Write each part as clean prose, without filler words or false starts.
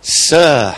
Sir,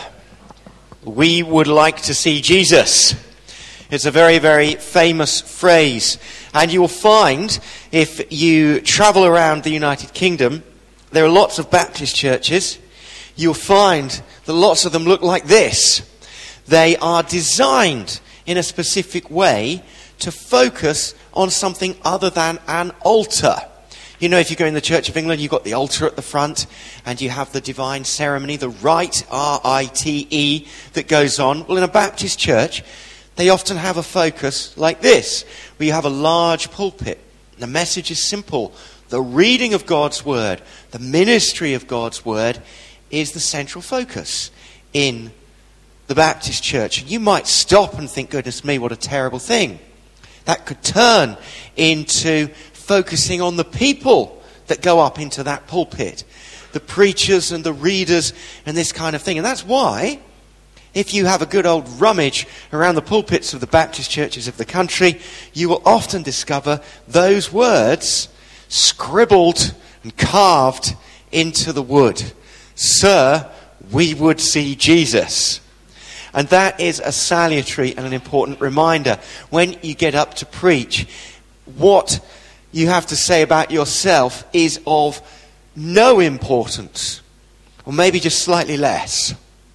we would like to see Jesus. It's a very, very famous phrase. And you will find, if you travel around the United Kingdom, there are lots of Baptist churches. You'll find that lots of them look like this. They are designed in a specific way to focus on something other than an altar. You know, if you go in the Church of England, you've got the altar at the front, and you have the divine ceremony, the rite, R-I-T-E, that goes on. Well, in a Baptist church, they often have a focus like this, where you have a large pulpit. The message is simple. The reading of God's Word, the ministry of God's Word, is the central focus in the Baptist church. And you might stop and think, goodness me, what a terrible thing. That could turn into focusing on the people that go up into that pulpit, the preachers and the readers and this kind of thing. And that's why, if you have a good old rummage around the pulpits of the Baptist churches of the country, you will often discover those words scribbled and carved into the wood. Sir, we would see Jesus. And that is a salutary and an important reminder. When you get up to preach, what you have to say about yourself is of no importance, or maybe just slightly less.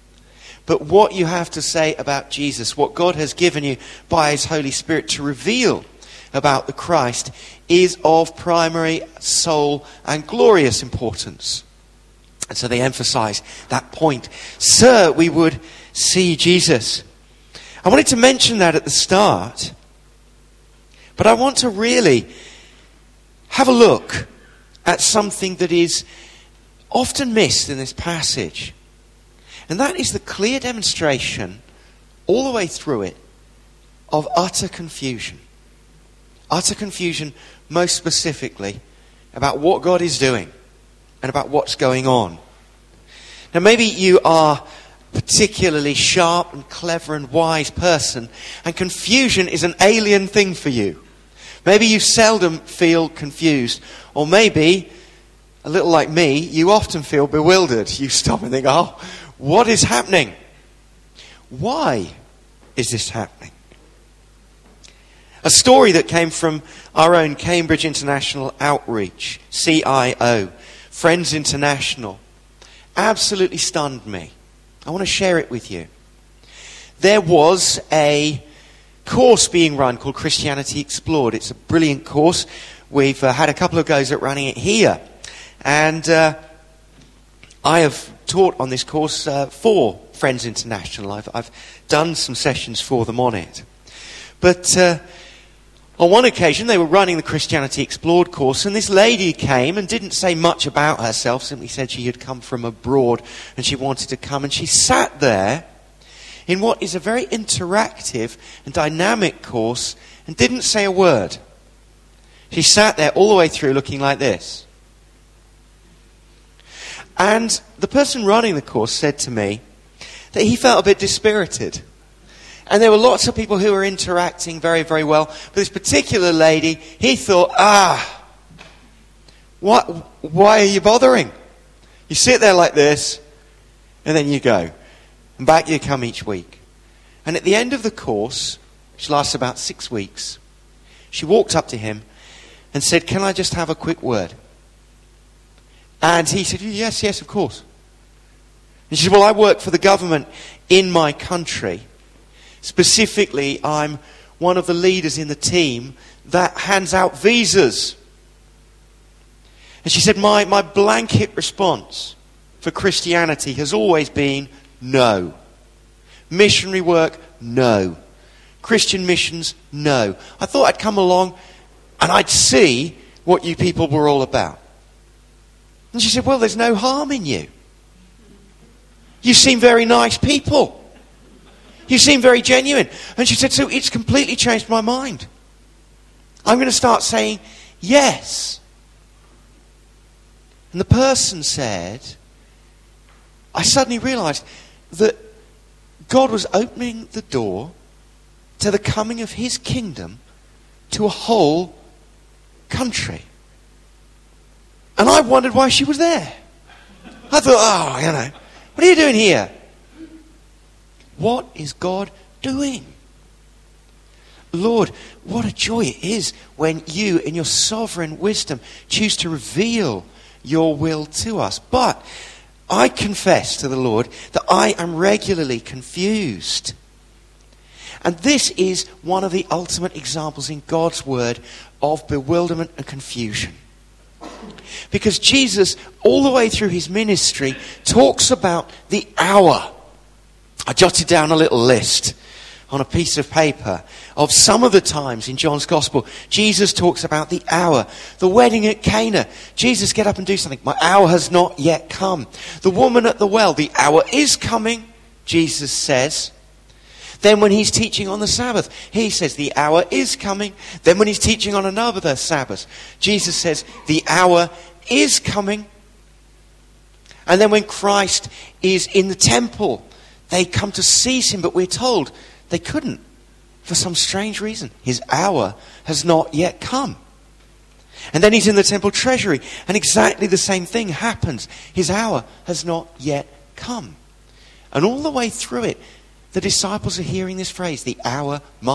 But what you have to say about Jesus, what God has given you by His Holy Spirit to reveal about the Christ, is of primary, sole, and glorious importance. And so they emphasize that point. Sir, we would see Jesus. I wanted to mention that at the start, but I want to really have a look at something that is often missed in this passage. And that is the clear demonstration, all the way through it, of utter confusion. Utter confusion, most specifically, about what God is doing and about what's going on. Now, maybe you are a particularly sharp and clever and wise person, and confusion is an alien thing for you. Maybe you seldom feel confused, or maybe, a little like me, you often feel bewildered. You stop and think, oh, what is happening? Why is this happening? A story that came from our own Cambridge International Outreach, CIO, Friends International, absolutely stunned me. I want to share it with you. There was a course being run called Christianity Explored. It's a brilliant course. We've had a couple of goes at running it here. And I have taught on this course for Friends International. I've done some sessions for them on it. But on one occasion, they were running the Christianity Explored course, and this lady came and didn't say much about herself, simply said she had come from abroad and she wanted to come. And she sat there in what is a very interactive and dynamic course and didn't say a word. She sat there all the way through looking like this. And the person running the course said to me that he felt a bit dispirited. And there were lots of people who were interacting very, very well. But this particular lady, he thought, why are you bothering? You sit there like this, and then you go. And back you come each week. And at the end of the course, which lasts about 6 weeks, she walked up to him and said, can I just have a quick word? And he said, yes, of course. And she said, well, I work for the government in my country. Specifically, I'm one of the leaders in the team that hands out visas. And she said, my blanket response for Christianity has always been no. Missionary work, no. Christian missions, no. I thought I'd come along and I'd see what you people were all about. And she said, well, there's no harm in you. You seem very nice people. You seem very genuine. And she said, so it's completely changed my mind. I'm going to start saying yes. And the person said, I suddenly realized that God was opening the door to the coming of His kingdom to a whole country. And I wondered why she was there. I thought, What are you doing here? What is God doing? Lord, what a joy it is when you, in your sovereign wisdom, choose to reveal your will to us. But I confess to the Lord that I am regularly confused. And this is one of the ultimate examples in God's word of bewilderment and confusion. Because Jesus, all the way through his ministry, talks about the hour. I jotted down a little list on a piece of paper of some of the times in John's Gospel Jesus talks about the hour. The wedding at Cana, Jesus, get up and do something. My hour has not yet come. The woman at the well, the hour is coming, Jesus says. Then when he's teaching on the Sabbath, he says the hour is coming. Then when he's teaching on another Sabbath, Jesus says the hour is coming. And then when Christ is in the temple, they come to seize him, but we're told they couldn't for some strange reason. His hour has not yet come. And then he's in the temple treasury, and exactly the same thing happens. His hour has not yet come. And all the way through it, the disciples are hearing this phrase, the hour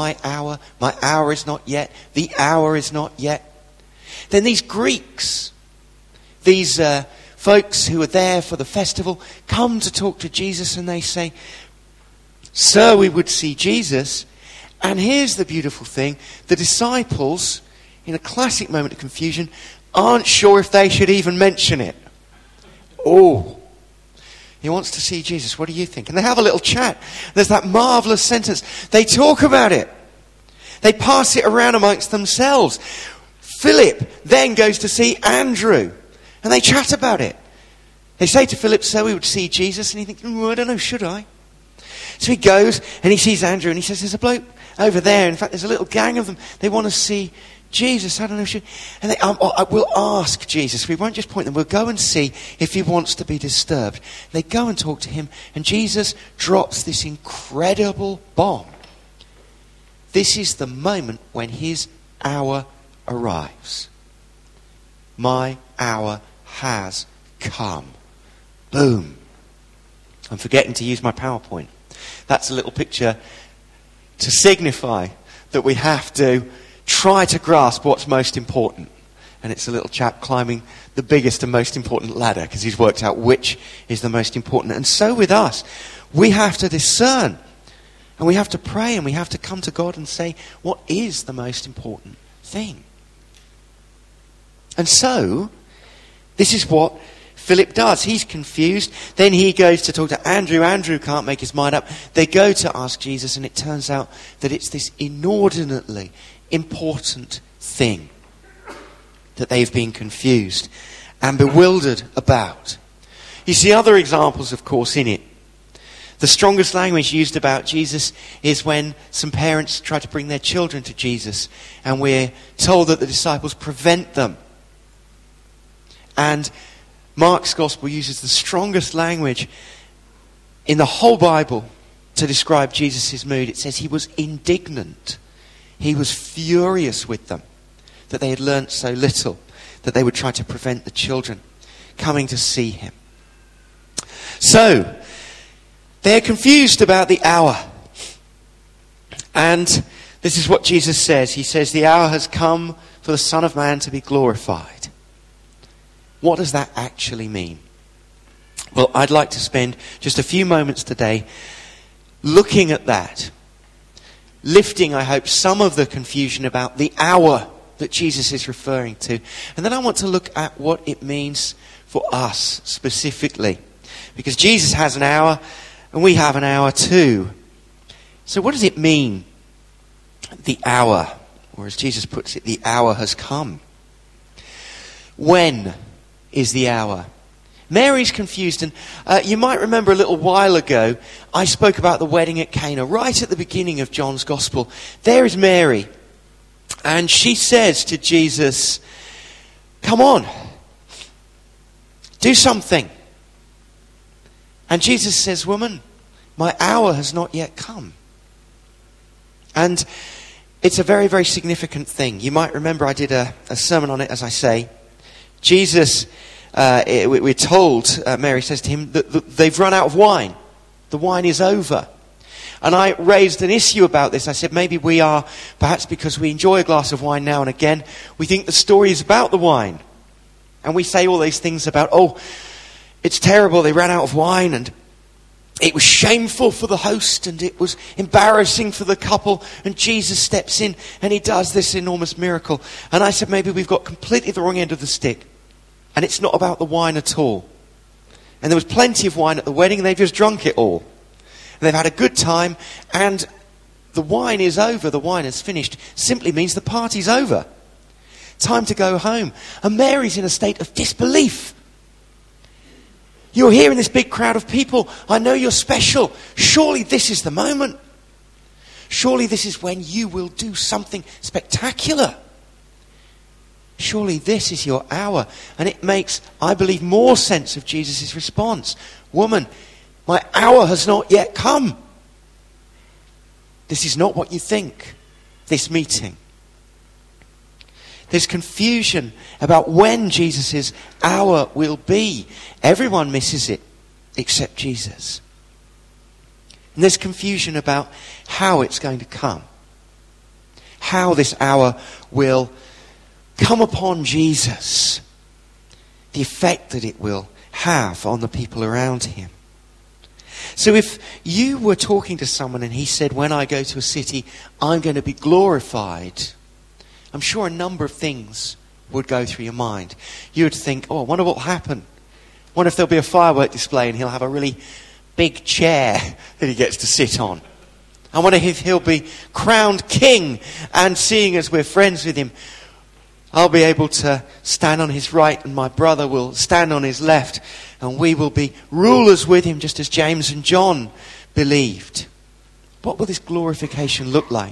is not yet, the hour is not yet. Then these Greeks, these folks who are there for the festival, come to talk to Jesus and they say, Sir, we would see Jesus. And here's the beautiful thing, the disciples, in a classic moment of confusion, aren't sure if they should even mention it. Oh, he wants to see Jesus. What do you think? And they have a little chat. There's that marvelous sentence. They talk about it. They pass it around amongst themselves. Philip then goes to see Andrew. And they chat about it. They say to Philip, so we would see Jesus. And he thinks, I don't know, should I? So he goes and he sees Andrew and he says, there's a bloke over there. In fact, there's a little gang of them. They want to see Jesus, I don't know. And they, we'll ask Jesus. We won't just point them. We'll go and see if he wants to be disturbed. They go and talk to him. And Jesus drops this incredible bomb. This is the moment when his hour arrives. My hour has come. Boom. I'm forgetting to use my PowerPoint. That's a little picture to signify that we have to try to grasp what's most important. And it's a little chap climbing the biggest and most important ladder because he's worked out which is the most important. And so with us, we have to discern and we have to pray and we have to come to God and say, what is the most important thing? And so, this is what Philip does. He's confused. Then he goes to talk to Andrew. Andrew can't make his mind up. They go to ask Jesus, and it turns out that it's this inordinately important thing that they've been confused and bewildered about. You see other examples, of course, in it. The strongest language used about Jesus is when some parents try to bring their children to Jesus, and we're told that the disciples prevent them. And Mark's gospel uses the strongest language in the whole Bible to describe Jesus' mood. It says he was indignant. He was furious with them that they had learnt so little, that they would try to prevent the children coming to see him. So, they're confused about the hour. And this is what Jesus says. He says, the hour has come for the Son of Man to be glorified. What does that actually mean? Well, I'd like to spend just a few moments today looking at that, lifting, I hope, some of the confusion about the hour that Jesus is referring to. And then I want to look at what it means for us specifically. Because Jesus has an hour and we have an hour too. So what does it mean, the hour? Or as Jesus puts it, the hour has come. When is the hour? Mary's confused, and you might remember a little while ago I spoke about the wedding at Cana, right at the beginning of John's Gospel. There is Mary, and she says to Jesus, come on, do something. And Jesus says, woman, my hour has not yet come. And it's a very, very significant thing. You might remember I did a sermon on it, as I say. Jesus we're told, Mary says to him, that they've run out of wine. The wine is over. And I raised an issue about this. I said maybe we are, perhaps because we enjoy a glass of wine now and again, we think the story is about the wine. And we say all these things about, oh, it's terrible, they ran out of wine, and it was shameful for the host, and it was embarrassing for the couple, and Jesus steps in and he does this enormous miracle. And I said maybe we've got completely the wrong end of the stick, and it's not about the wine at all. And there was plenty of wine at the wedding, and they've just drunk it all. And they've had a good time, and the wine is over, the wine is finished, simply means the party's over. Time to go home. And Mary's in a state of disbelief. You're here in this big crowd of people. I know you're special. Surely this is the moment. Surely this is when you will do something spectacular. Surely this is your hour. And it makes, I believe, more sense of Jesus' response. Woman, my hour has not yet come. This is not what you think, this meeting. There's confusion about when Jesus' hour will be. Everyone misses it except Jesus. And there's confusion about how it's going to come. How this hour will come upon Jesus. The effect that it will have on the people around him. So if you were talking to someone and he said, when I go to a city, I'm going to be glorified, I'm sure a number of things would go through your mind. You would think, oh, I wonder what will happen. I wonder if there'll be a firework display and he'll have a really big chair that he gets to sit on. I wonder if he'll be crowned king, and seeing as we're friends with him, I'll be able to stand on his right and my brother will stand on his left, and we will be rulers with him just as James and John believed. What will this glorification look like?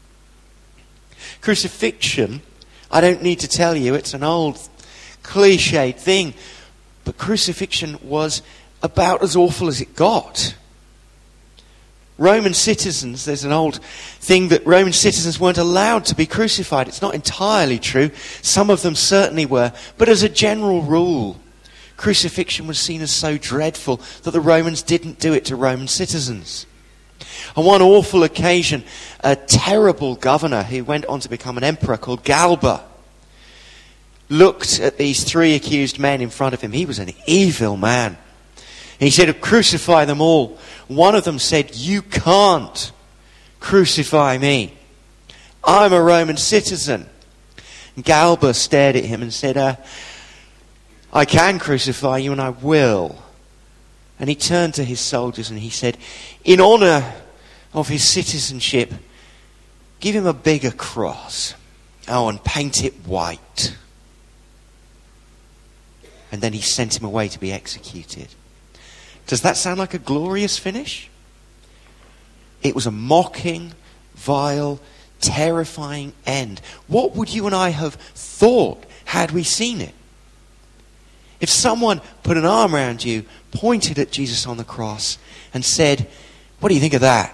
Crucifixion, I don't need to tell you, it's an old cliched thing, but crucifixion was about as awful as it got. Roman citizens, there's an old thing that Roman citizens weren't allowed to be crucified. It's not entirely true. Some of them certainly were. But as a general rule, crucifixion was seen as so dreadful that the Romans didn't do it to Roman citizens. On one awful occasion, a terrible governor who went on to become an emperor called Galba looked at these three accused men in front of him. He was an evil man. He said, crucify them all. One of them said, you can't crucify me. I'm a Roman citizen. And Galba stared at him and said, I can crucify you and I will. And he turned to his soldiers and he said, in honor of his citizenship, give him a bigger cross. Oh, and paint it white. And then he sent him away to be executed. Does that sound like a glorious finish? It was a mocking, vile, terrifying end. What would you and I have thought had we seen it? If someone put an arm around you, pointed at Jesus on the cross and said, what do you think of that?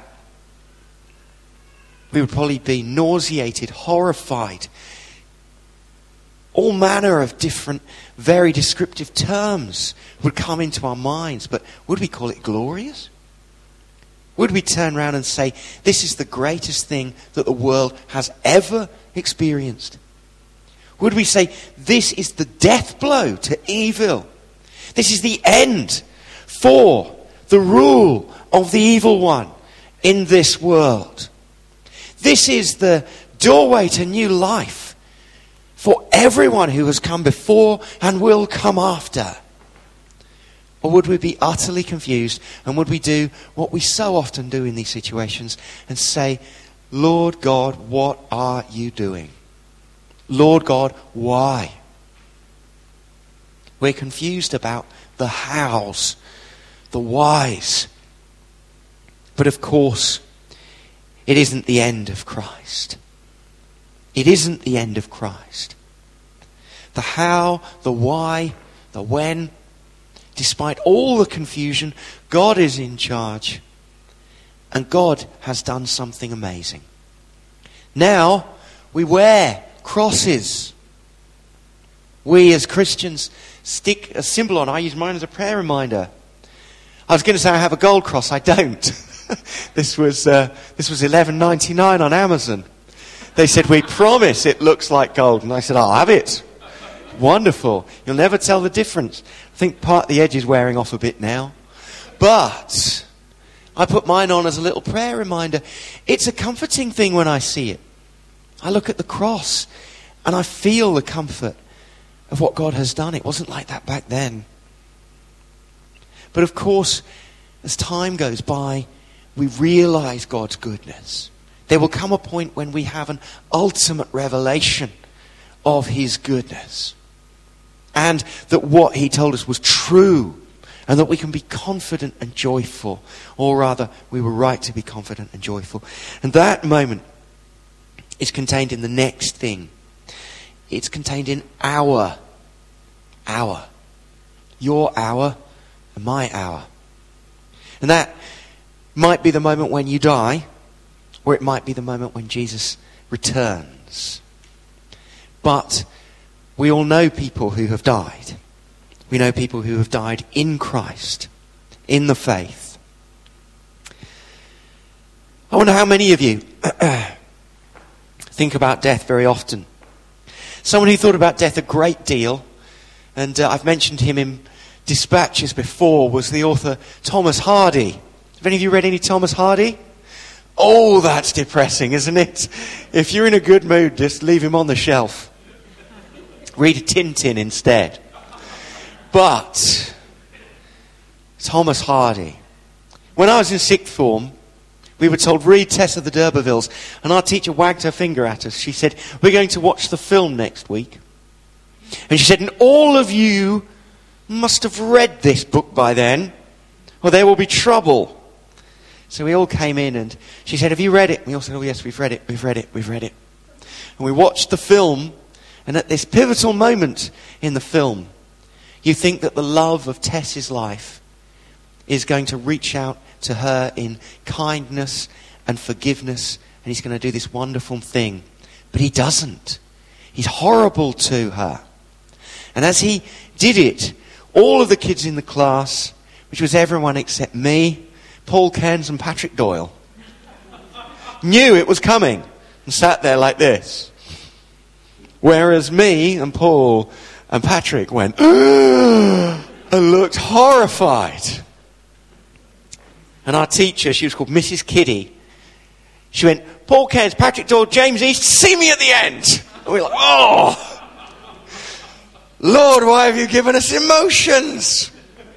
We would probably be nauseated, horrified. All manner of different, very descriptive terms would come into our minds. But would we call it glorious? Would we turn around and say, this is the greatest thing that the world has ever experienced? Would we say, this is the death blow to evil? This is the end for the rule of the evil one in this world. This is the doorway to new life for everyone who has come before and will come after. Or would we be utterly confused, and would we do what we so often do in these situations and say, Lord God, what are you doing? Lord God, why? We're confused about the hows, the whys. But of course, it isn't the end of Christ. It isn't the end of Christ. The how, the why, the when, despite all the confusion, God is in charge. And God has done something amazing. Now, we wear crosses. We as Christians stick a symbol on. I use mine as a prayer reminder. I was going to say I have a gold cross. I don't. This was $11.99 on Amazon. They said, we promise it looks like gold. And I said, I'll have it. Wonderful. You'll never tell the difference. I think part of the edge is wearing off a bit now. But I put mine on as a little prayer reminder. It's a comforting thing when I see it. I look at the cross and I feel the comfort of what God has done. It wasn't like that back then. But of course, as time goes by, we realize God's goodness. There will come a point when we have an ultimate revelation of his goodness. And that what he told us was true. And that we can be confident and joyful. Or rather, we were right to be confident and joyful. And that moment is contained in the next thing. It's contained in our hour. Your hour and my hour. And that might be the moment when you die. Or it might be the moment when Jesus returns. But we all know people who have died. We know people who have died in Christ, in the faith. I wonder how many of you think about death very often. Someone who thought about death a great deal, and I've mentioned him in Dispatches before, was the author Thomas Hardy. Have any of you read any Thomas Hardy? Oh, that's depressing, isn't it? If you're in a good mood, just leave him on the shelf. Read Tintin instead. But Thomas Hardy. When I was in sixth form, we were told, read Tess of the D'Urbervilles. And our teacher wagged her finger at us. She said, we're going to watch the film next week. And she said, and all of you must have read this book by then, or there will be trouble. So we all came in and she said, have you read it? We all said, oh yes, we've read it. And we watched the film, and at this pivotal moment in the film, you think that the love of Tess's life is going to reach out to her in kindness and forgiveness, and he's going to do this wonderful thing. But he doesn't. He's horrible to her. And as he did it, all of the kids in the class, which was everyone except me, Paul Cairns and Patrick Doyle, knew it was coming and sat there like this. Whereas me and Paul and Patrick went, and looked horrified. And our teacher, she was called Mrs. Kiddie, she went, Paul Cairns, Patrick Doyle, James East, see me at the end. And we were like, oh, Lord, why have you given us emotions?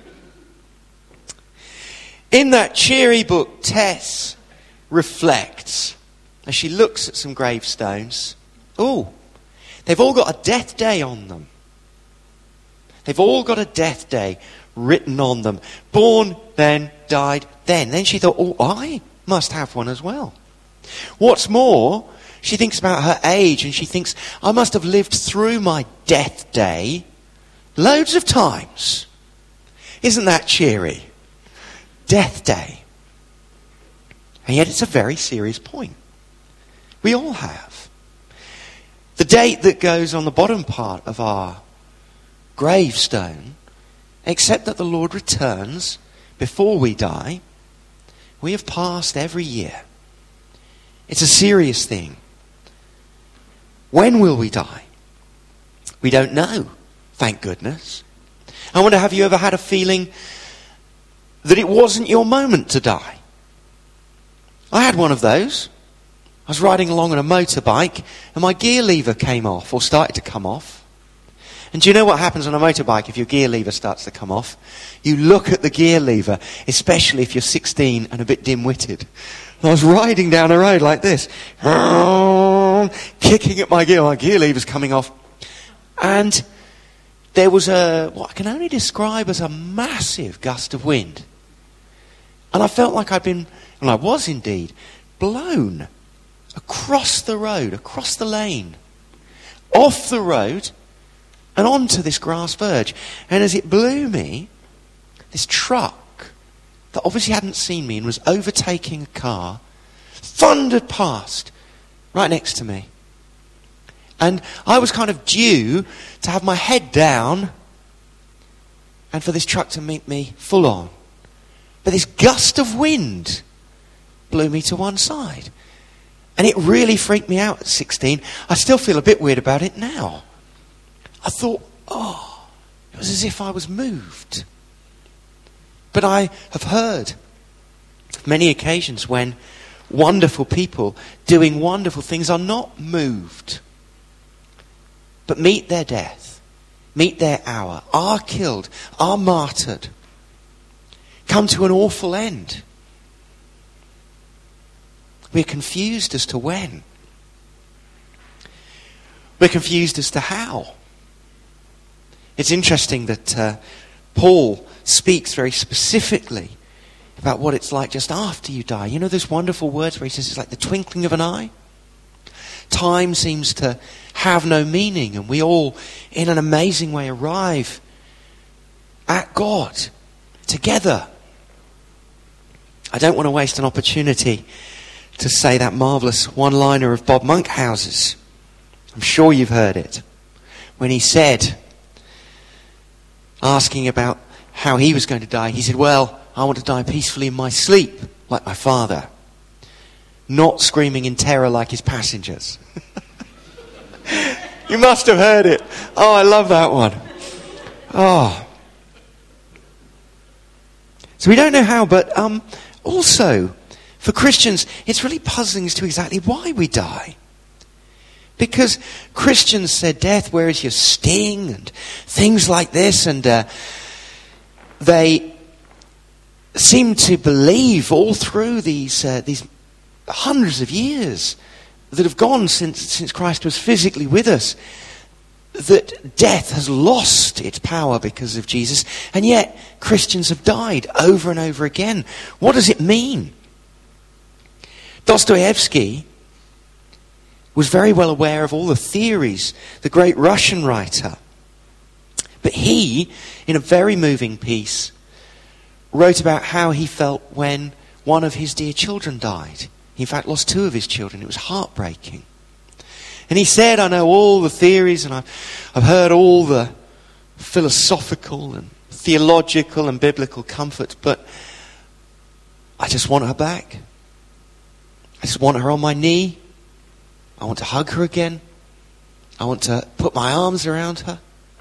In that cheery book, Tess reflects as she looks at some gravestones. Oh, they've all got a death day on them. They've all got a death day written on them. Born then, died then. Then she thought, oh, I must have one as well. What's more, she thinks about her age and she thinks, I must have lived through my death day loads of times. Isn't that cheery? Death day. And yet it's a very serious point. We all have. The date that goes on the bottom part of our gravestone, except that the Lord returns before we die, we have passed every year. It's a serious thing. When will we die? We don't know, thank goodness. I wonder, have you ever had a feeling that it wasn't your moment to die? I had one of those. I was riding along on a motorbike and my gear lever came off, or started to come off. And do you know what happens on a motorbike if your gear lever starts to come off? You look at the gear lever, especially if you're 16 and a bit dim-witted. And I was riding down a road like this, kicking at my gear lever's coming off. And there was what I can only describe as a massive gust of wind. And I felt like I'd been, and I was indeed, blown across the road, across the lane, off the road, and onto this grass verge. And as it blew me, this truck that obviously hadn't seen me and was overtaking a car thundered past right next to me. And I was kind of due to have my head down and for this truck to meet me full on. But this gust of wind blew me to one side. And it really freaked me out at 16. I still feel a bit weird about it now. I thought, it was as if I was moved. But I have heard many occasions when wonderful people doing wonderful things are not moved, but meet their death, meet their hour, are killed, are martyred, come to an awful end. We're confused as to when. We're confused as to how. It's interesting that Paul speaks very specifically about what it's like just after you die. You know those wonderful words where he says it's like the twinkling of an eye? Time seems to have no meaning, and we all, in an amazing way, arrive at God together. I don't want to waste an opportunity to say that marvellous one-liner of Bob Monkhouse's. I'm sure you've heard it. When he said, asking about how he was going to die, he said, well, I want to die peacefully in my sleep, like my father. Not screaming in terror like his passengers. You must have heard it. Oh, I love that one. Oh. So we don't know how, but also, for Christians, it's really puzzling as to exactly why we die. Because Christians said, death, where is your sting? And things like this. And they seem to believe all through these hundreds of years that have gone since Christ was physically with us, that death has lost its power because of Jesus. And yet, Christians have died over and over again. What does it mean? Dostoevsky was very well aware of all the theories, the great Russian writer. But he, in a very moving piece, wrote about how he felt when one of his dear children died. He, in fact, lost two of his children. It was heartbreaking. And he said, I know all the theories and I've heard all the philosophical and theological and biblical comforts, but I just want her back. I just want her on my knee. I want to hug her again. I want to put my arms around her.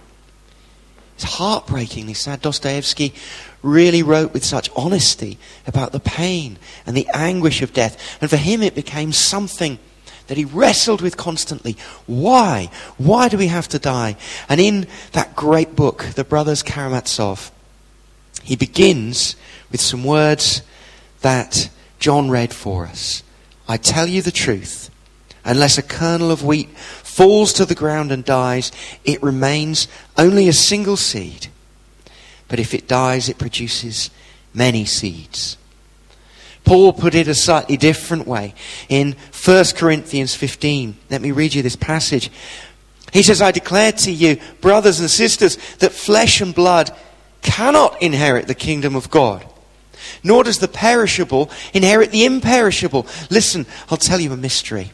It's heartbreakingly sad. Dostoevsky really wrote with such honesty about the pain and the anguish of death. And for him it became something that he wrestled with constantly. Why? Why do we have to die? And in that great book, The Brothers Karamazov, he begins with some words that John read for us. I tell you the truth. Unless a kernel of wheat falls to the ground and dies, it remains only a single seed. But if it dies, it produces many seeds. Paul put it a slightly different way. In 1 Corinthians 15, let me read you this passage. He says, I declare to you, brothers and sisters, that flesh and blood cannot inherit the kingdom of God. Nor does the perishable inherit the imperishable. Listen, I'll tell you a mystery.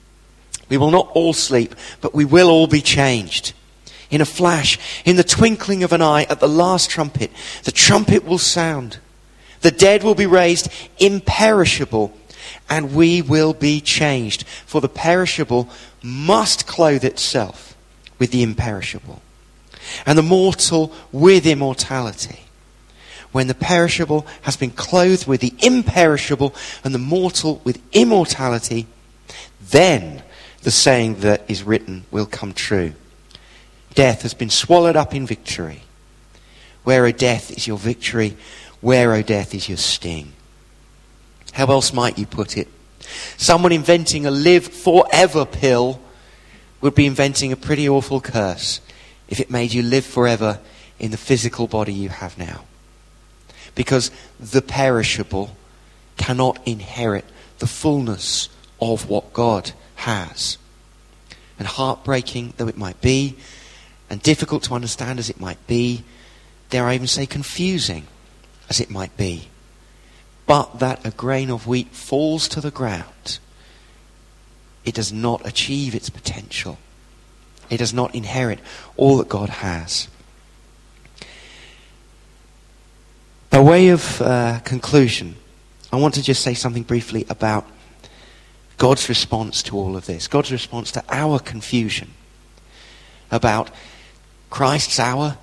We will not all sleep, but we will all be changed. In a flash, in the twinkling of an eye, at the last trumpet, the trumpet will sound. The dead will be raised imperishable, and we will be changed. For the perishable must clothe itself with the imperishable, and the mortal with immortality. When the perishable has been clothed with the imperishable, and the mortal with immortality, then the saying that is written will come true. Death has been swallowed up in victory. Where, O death, is your victory? Where, O death, is your sting? How else might you put it? Someone inventing a live forever pill would be inventing a pretty awful curse if it made you live forever in the physical body you have now. Because the perishable cannot inherit the fullness of what God has. And heartbreaking though it might be, and difficult to understand as it might be, dare I even say confusing as it might be, but that a grain of wheat falls to the ground, it does not achieve its potential. It does not inherit all that God has. By way of conclusion, I want to just say something briefly about God's response to all of this. God's response to our confusion about Christ's hour,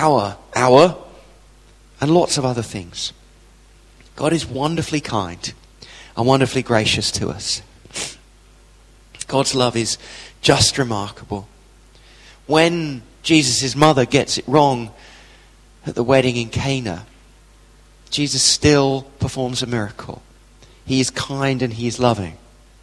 and lots of other things. God is wonderfully kind and wonderfully gracious to us. God's love is just remarkable. When Jesus' mother gets it wrong at the wedding in Cana, Jesus still performs a miracle. He is kind and he is loving.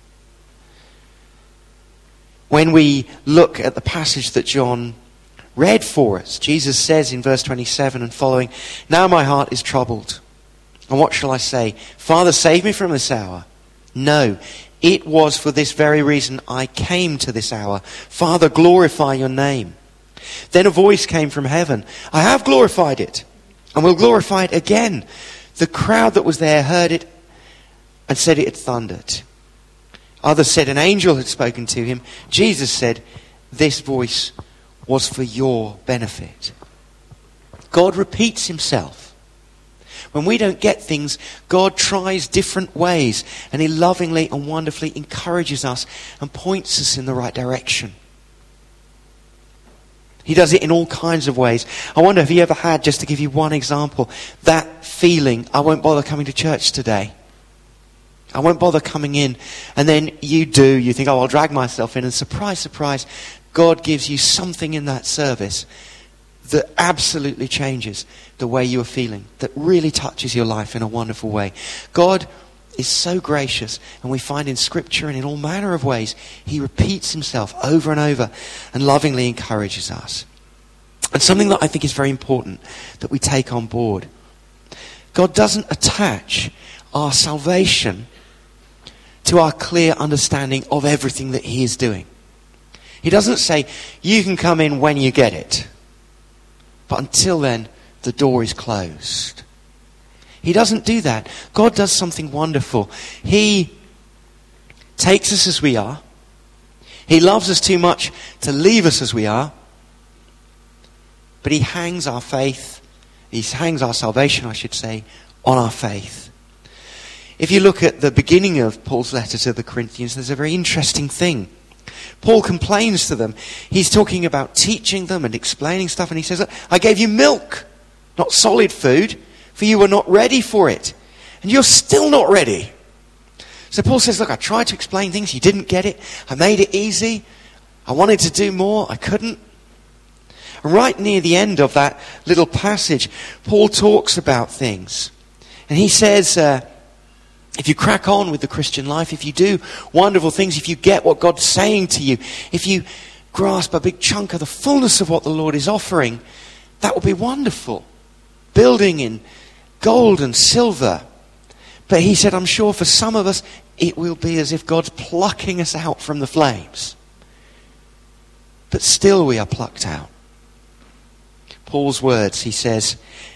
When we look at the passage that John read for us, Jesus says in verse 27 and following, "Now my heart is troubled. And what shall I say? Father, save me from this hour. No, it was for this very reason I came to this hour. Father, glorify your name." Then a voice came from heaven. "I have glorified it, and will glorify it again." The crowd that was there heard it and said it had thundered. Others said an angel had spoken to him. Jesus said, "This voice was for your benefit." God repeats himself. When we don't get things, God tries different ways, and he lovingly and wonderfully encourages us and points us in the right direction. He does it in all kinds of ways. I wonder if you ever had, just to give you one example, that feeling, I won't bother coming to church today. I won't bother coming in. And then you think, oh, I'll drag myself in. And surprise, surprise, God gives you something in that service that absolutely changes the way you are feeling, that really touches your life in a wonderful way. God is so gracious, and we find in Scripture and in all manner of ways, he repeats himself over and over and lovingly encourages us. And something that I think is very important that we take on board. God doesn't attach our salvation to our clear understanding of everything that he is doing. He doesn't say, you can come in when you get it. But until then, the door is closed. He doesn't do that. God does something wonderful. He takes us as we are. He loves us too much to leave us as we are. But he hangs our faith, he hangs our salvation, I should say, on our faith. If you look at the beginning of Paul's letter to the Corinthians, there's a very interesting thing. Paul complains to them. He's talking about teaching them and explaining stuff, and he says, I gave you milk, not solid food, for you were not ready for it. And you're still not ready. So Paul says, look, I tried to explain things, you didn't get it. I made it easy. I wanted to do more, I couldn't. And right near the end of that little passage, Paul talks about things. And he says, if you crack on with the Christian life, if you do wonderful things, if you get what God's saying to you, if you grasp a big chunk of the fullness of what the Lord is offering, that will be wonderful. Building in gold and silver. But he said, I'm sure for some of us, it will be as if God's plucking us out from the flames. But still we are plucked out. Paul's words, he says,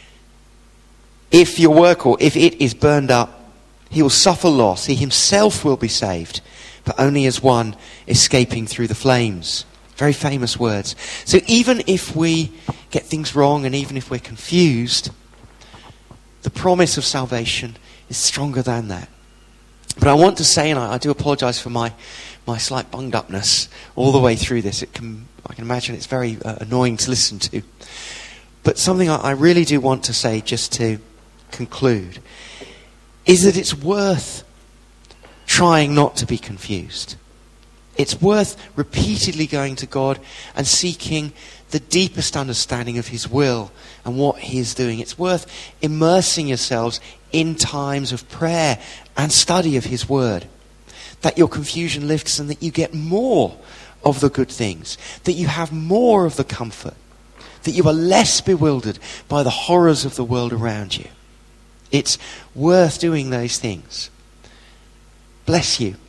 if your work or if it is burned up, he will suffer loss. He himself will be saved, but only as one escaping through the flames. Very famous words. So even if we get things wrong and even if we're confused, the promise of salvation is stronger than that. But I want to say, and I do apologize for my slight bunged upness all the way through this. I can imagine it's very annoying to listen to. But something I really do want to say just to conclude is that it's worth trying not to be confused. It's worth repeatedly going to God and seeking the deepest understanding of his will and what he is doing. It's worth immersing yourselves in times of prayer and study of his word. That your confusion lifts and that you get more of the good things. That you have more of the comfort. That you are less bewildered by the horrors of the world around you. It's worth doing those things. Bless you.